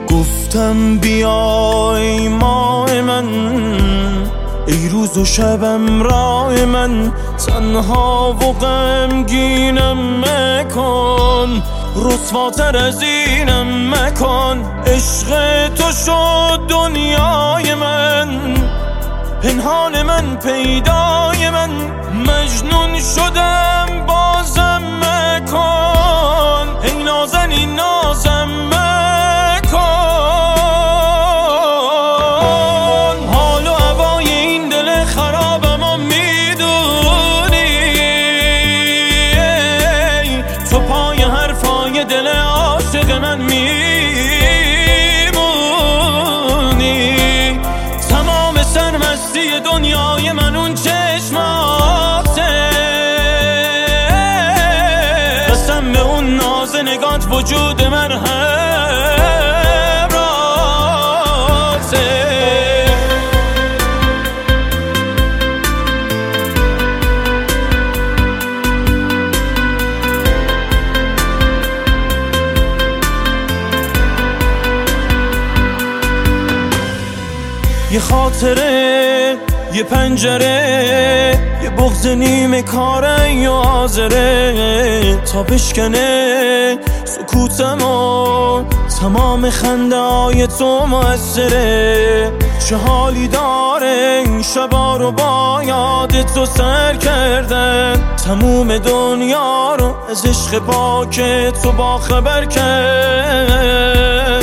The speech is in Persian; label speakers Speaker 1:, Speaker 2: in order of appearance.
Speaker 1: گفتم بیای ماه من، ای روز و شبم راه من، تنها و غمگینم مکن، رسواتر از اینم مکن. عشق تو شد دنیای من، پنهان من پیدای من، مجنون شدم بازم مکن، ای نازنین نازم مکن. حال و هوای این دل خرابم و میدونی، تو پای حرفای دل عاشق من میمونی. تمام سرمستی دنیای من اون چشماته، قسم به اون ناز نگات وجود من همراهته. یه خاطره، یه پنجره، یه بغض نیمه کاره یا حاضره تا بشکنه سکوتم و تمام خنده های تو مؤثره. چه حالی داره این شبا رو با یاد تو سر کردن، تموم دنیا رو از عشق پاک تو با خبر کرد.